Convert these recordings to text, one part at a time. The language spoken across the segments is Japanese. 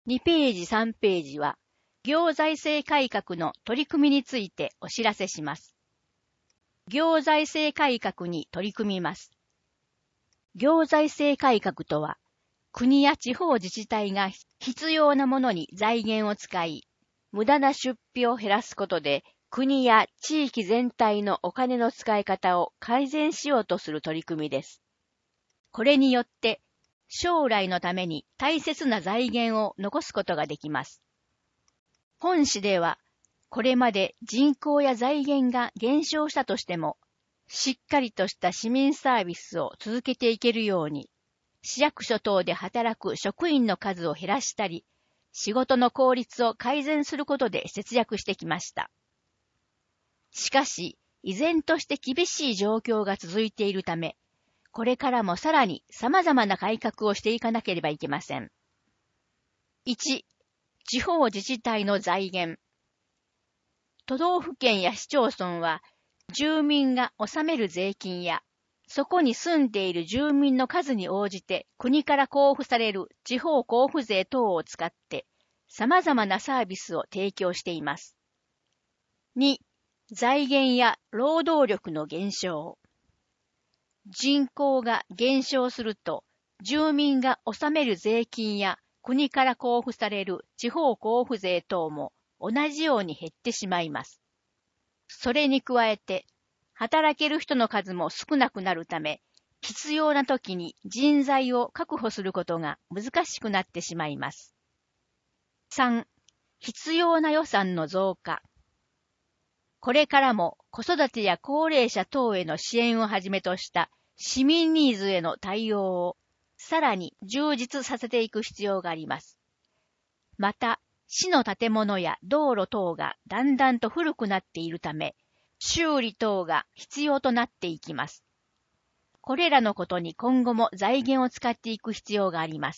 2ページ3ページは、行財政改革の取り組みについてお知らせします。行財政改革に取り組みます。行財政改革とは、国や地方自治体が必要なものに財源を使い、無駄な出費を減らすことで、国や地域全体のお金の使い方を改善しようとする取り組みです。これによって、将来のために大切な財源を残すことができます。本誌では、これまで人口や財源が減少したとしても、しっかりとした市民サービスを続けていけるように、市役所等で働く職員の数を減らしたり、仕事の効率を改善することで節約してきました。しかし、依然として厳しい状況が続いているため、これからもさらに様々な改革をしていかなければいけません。1、地方自治体の財源。都道府県や市町村は、住民が納める税金や、そこに住んでいる住民の数に応じて国から交付される地方交付税等を使って、様々なサービスを提供しています。2、財源や労働力の減少。人口が減少すると、住民が納める税金や国から交付される地方交付税等も同じように減ってしまいます。それに加えて、働ける人の数も少なくなるため、必要な時に人材を確保することが難しくなってしまいます。3、必要な予算の増加。これからも子育てや高齢者等への支援をはじめとした市民ニーズへの対応をさらに充実させていく必要があります。また、市の建物や道路等がだんだんと古くなっているため、修理等が必要となっていきます。これらのことに今後も財源を使っていく必要があります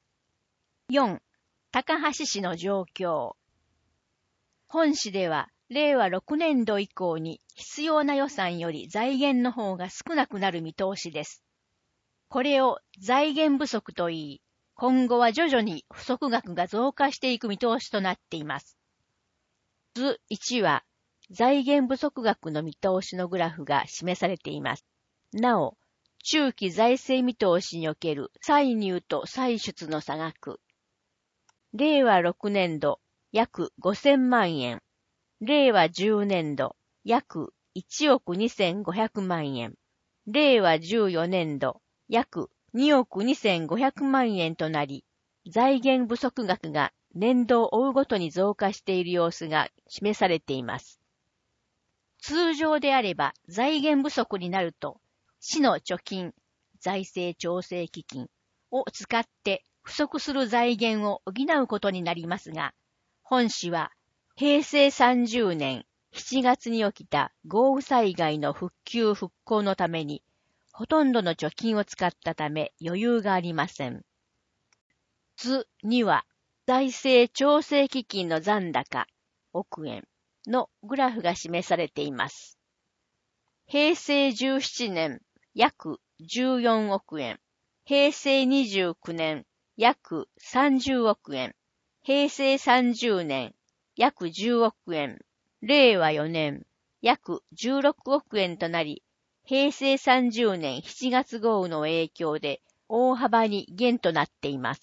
。4. 高梁市の状況。本市では、令和6年度以降に必要な予算より財源の方が少なくなる見通しです。これを財源不足と言い、今後は徐々に不足額が増加していく見通しとなっています。図1は、財源不足額の見通しのグラフが示されています。なお、中期財政見通しにおける歳入と歳出の差額。令和6年度、約5000万円。令和10年度、約1億2500万円。令和14年度、約2億2500万円となり、財源不足額が年度を追うごとに増加している様子が示されています。通常であれば財源不足になると、市の貯金、財政調整基金を使って不足する財源を補うことになりますが、本市は平成30年7月に起きた豪雨災害の復旧復興のために、ほとんどの貯金を使ったため余裕がありません。図2は、財政調整基金の残高、億円のグラフが示されています。平成17年、約14億円。平成29年、約30億円。平成30年、約10億円。令和4年、約16億円となり、平成30年7月豪雨の影響で大幅に減となっています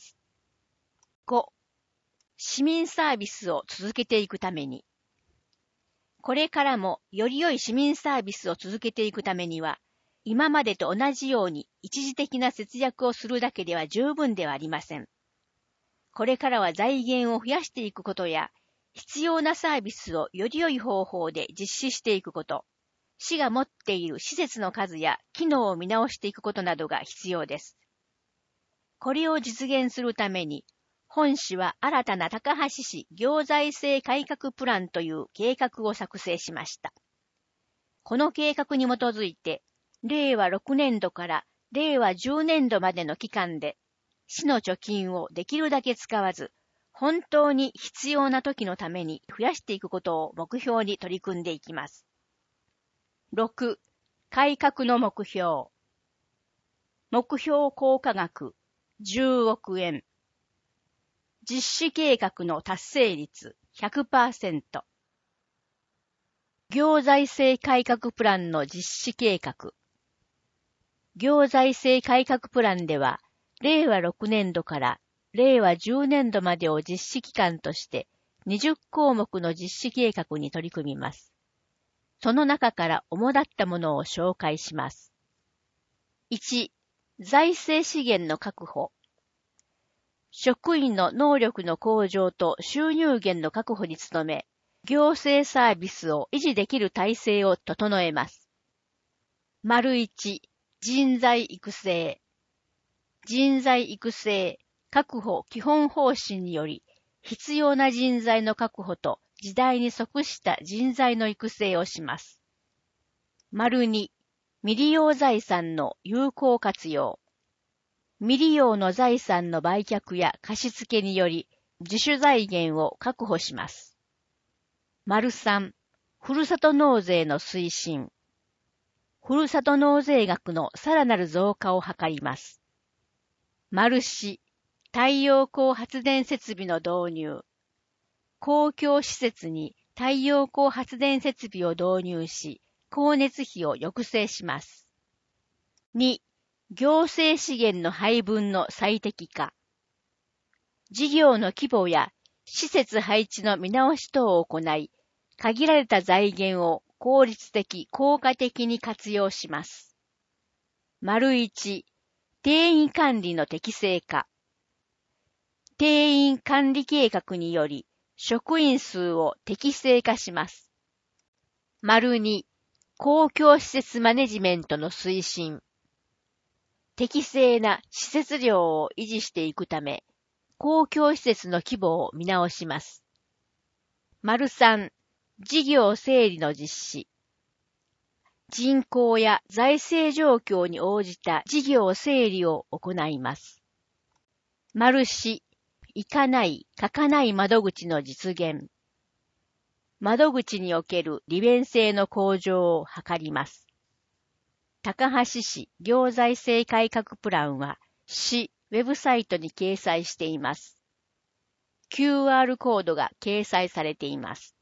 。5. 市民サービスを続けていくために。これからもより良い市民サービスを続けていくためには、今までと同じように一時的な節約をするだけでは十分ではありません。これからは財源を増やしていくことや、必要なサービスをより良い方法で実施していくこと、市が持っている施設の数や機能を見直していくことなどが必要です。これを実現するために、本市は新たな高梁市行財政改革プランという計画を作成しました。この計画に基づいて、令和6年度から令和10年度までの期間で、市の貯金をできるだけ使わず、本当に必要な時のために増やしていくことを目標に取り組んでいきます。6. 改革の目標。目標効果額10億円。 実施計画の達成率 100%。行財政改革プランの実施計画。行財政改革プランでは、令和6年度から令和10年度までを実施期間として20項目の実施計画に取り組みます。その中から主だったものを紹介します。1、財政資源の確保。職員の能力の向上と収入源の確保に努め、行政サービスを維持できる体制を整えます。1、人材育成。人材育成、確保基本方針により、必要な人材の確保と時代に即した人材の育成をします。2、未利用財産の有効活用。未利用の財産の売却や貸付により、自主財源を確保します。3、ふるさと納税の推進。ふるさと納税額のさらなる増加を図ります。4、太陽光発電設備の導入。公共施設に太陽光発電設備を導入し、光熱費を抑制します。2、行政資源の配分の最適化。事業の規模や施設配置の見直し等を行い、限られた財源を効率的、効果的に活用します。1、定員管理の適正化。定員管理計画により、職員数を適正化します。2、公共施設マネジメントの推進。適正な施設量を維持していくため、公共施設の規模を見直します。3、事業整理の実施。人口や財政状況に応じた事業整理を行います。4、行かない、書かない窓口の実現。窓口における利便性の向上を図ります。高橋市行財政改革プランは市ウェブサイトに掲載しています。QR コードが掲載されています。